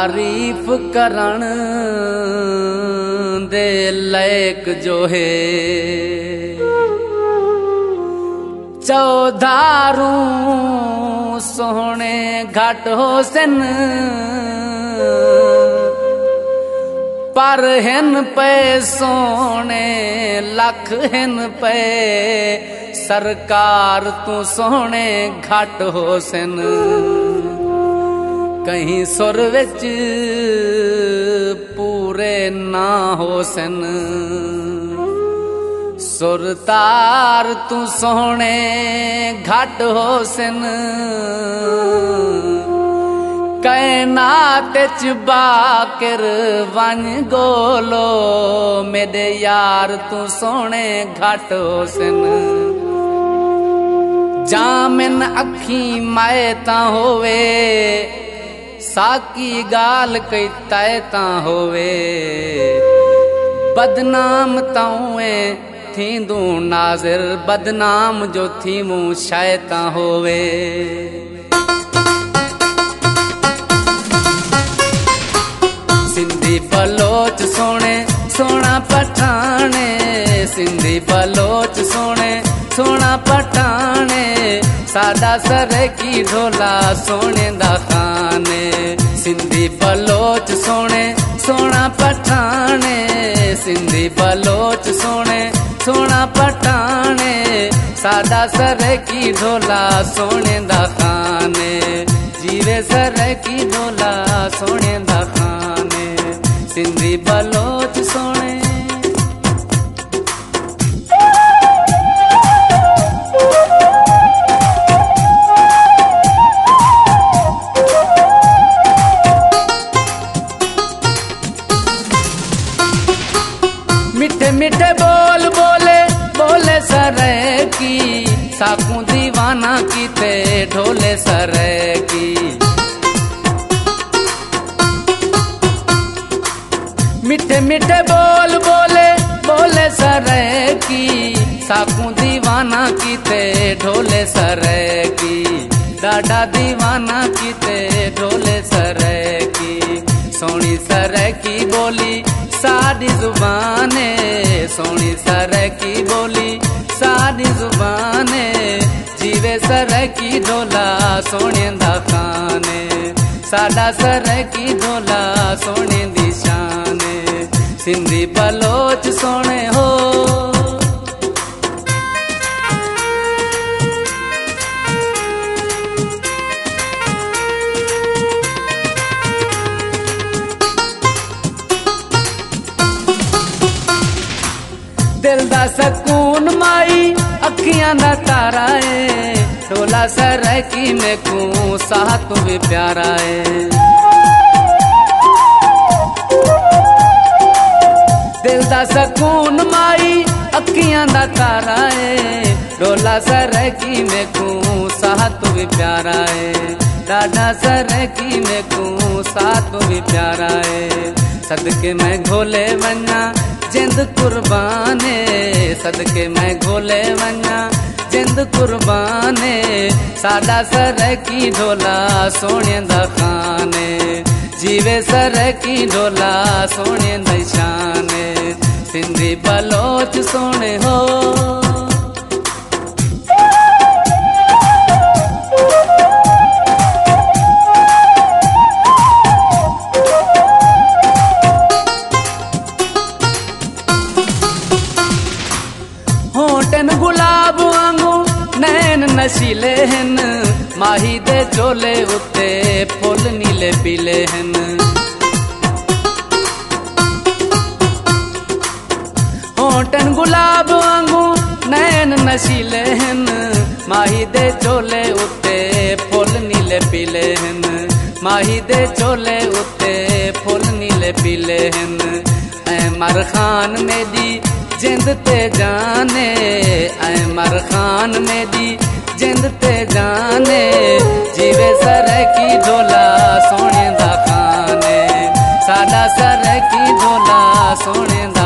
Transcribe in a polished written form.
तारीफ करण दे लायक जो है चौधारू सोहने घाट होसन पर हिन पे सोने लख हिन पे सरकार तू सोने घाट होसन कहीं सुर विच पूरे ना होसन सुरतार तू सोहने घाट होसन कैनात च बाकिर वन गोलो मेरे यार तू सोहने घाट होसन जामिन अखी मायता होवे साकी गाल कई तयता होवे बदनाम ताऊए थींदू नाज़िर बदनाम जो थी मूं शायता होवे सिंधी बलोच सोने सोना पठाने सिंधी बलोच सोने सोना पठाने सादा सर की ढोला सोने दा खाने सिंधी बलोच सोने सोना पठाने सिंधी बलोच सोने सोना पठाने सादा सर की ढोला सोने दा खाने जीवे सर की ढोला सोने दा खाने सिंधी बलोच सोने मिठे मिठे बोल बोले बोले सर की साकू दीवाना की ते ढोले सर की मिठे मिठे बोल बोले बोले सर की साकू दीवाना की ते ढोले सर की डाडा दीवाना की ते ढोले सर की सोनी सर की बोली सादी जुबाने सोनी सर की बोली सादी जुबाने जीवे सर की ढोला सोने दा खाने साडा सर की ढोला सोने दी शाने सिंधी बलोच सोने हो दिल दा सकून माई अखियां दा तारा है ढोला सर की मेकू साह तू भी प्यारा है दिल दा सकून माई अखियां दा तारा है ढोला सर की मेकू साह तू भी प्यारा है डाडा सर की मेकू साह तू भी प्यारा है सदके मैं घोले वन्ना जिंद कुर्बाने सदके मैं घोले वन्ना जिंद कुर्बाने साडा सर की ढोला सोने दा खाने जीवे सर की ढोला सोने दा शाने सिंधी बलोच सोने हो होटन गुलाब वांगू नैन नशीले हन माही दे चोले उत्ते फुल नीले पीले हन होटन गुलाब वांगू नैन नशीले हन माही दे चोले उत्ते फुल नीले पीले हन माही दे चोले उत्ते फुल नीले पीले हन मर खान मेरी जिंद ते जाने मर खान मेरी जिंद ते जाने जीवे सर की ढोला सोने दा खाने साडा सर की ढोला सोने दा